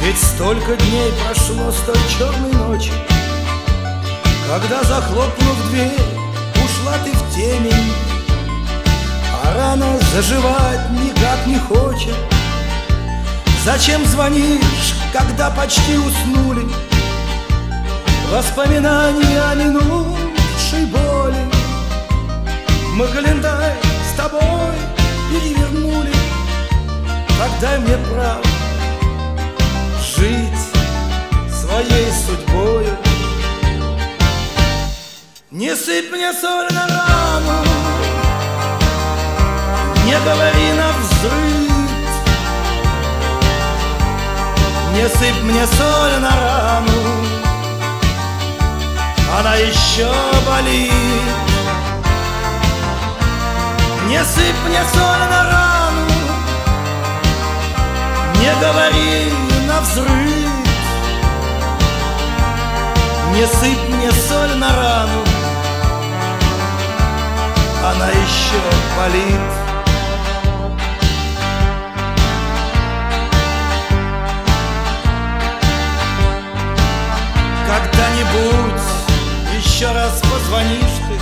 Ведь столько дней прошло с той черной ночи, когда, захлопнув дверь, ушла ты в темень, а рана заживать никак не хочет. Зачем звонишь, когда почти уснули? Воспоминания о минувшей боли. Мы календарь с тобой перевернули. Так дай мне право жить своей судьбою. Не сыпь мне соль на рану, не говори навзрыд. Не сыпь мне соль на рану, она еще болит. Не сыпь мне соль на рану, не говори навзрыд. Не сыпь мне соль на рану, она еще болит. Когда-нибудь еще раз позвонишь ты,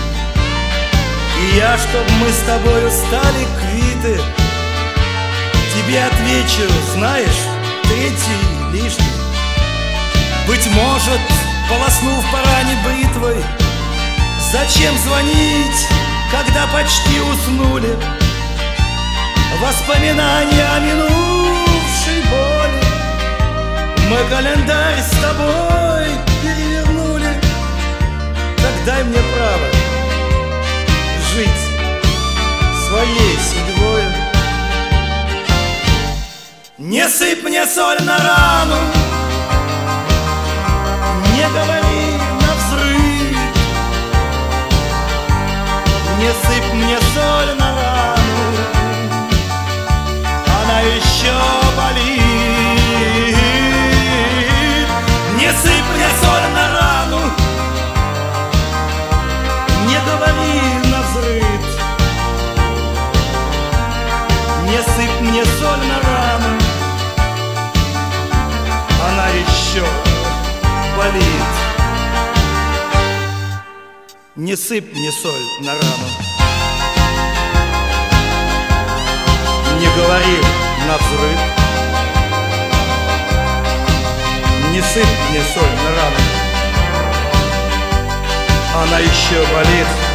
и я, чтоб мы с тобою стали квиты, тебе отвечу, знаешь, третий лишний. Быть может, полоснув по ране бритвой, зачем звонить, когда почти уснули? Воспоминания о минувшей боли. Мы календарь с тобой перевернули. Так дай мне право жить своей судьбою. Не сыпь мне соль на рану, не говори навзрыд. Не сыпь мне соль на рану, она еще болит. Не сыпь мне соль на рану, не говори навзрыд. Не сыпь мне соль на рану, она еще болит. Не сыпь мне соль на рану, не говори навзрыд. Не сыпь мне соль на рану, она еще болит.